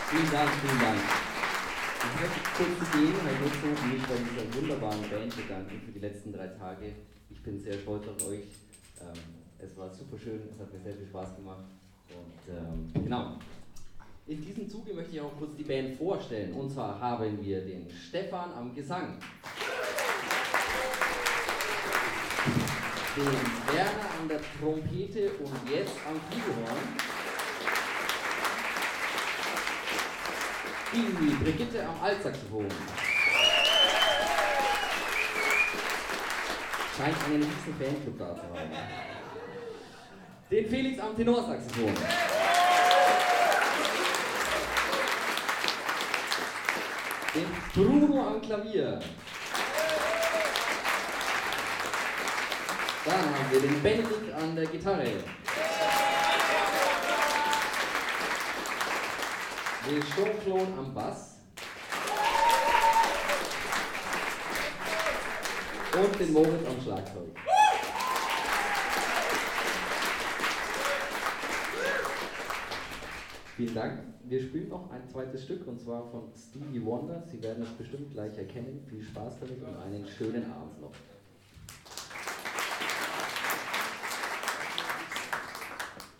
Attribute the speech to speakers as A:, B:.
A: Vielen Dank, vielen Dank. Ich möchte kurz die Gelegenheit nutzen, mich bei dieser wunderbaren Band bedanken für die letzten 3 Tage. Ich bin sehr stolz auf euch. Es war super schön, es hat mir sehr viel Spaß gemacht. Und genau. In diesem Zuge möchte ich auch kurz die Band vorstellen. Und zwar haben wir den Stefan am Gesang, den Werner an der Trompete und jetzt am Flügelhorn, die Brigitte am Altsaxophon. Scheint einen riesen Fanclub da zu haben. Den Felix am Tenorsaxophon. Den Bruno am Klavier. Dann haben wir den Benedikt an der Gitarre. Den Sturmklon am Bass. Und den Moritz am Schlagzeug. Vielen Dank. Wir spielen noch ein zweites Stück und zwar von Stevie Wonder. Sie werden es bestimmt gleich erkennen. Viel Spaß damit und einen schönen Abend noch.